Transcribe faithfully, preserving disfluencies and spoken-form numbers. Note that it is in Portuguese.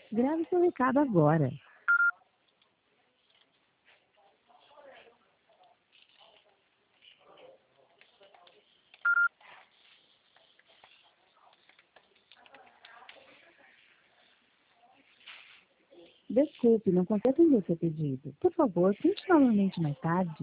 Grave seu recado agora. Desculpe, não consigo atender seu pedido. Por favor, tente novamente mais tarde.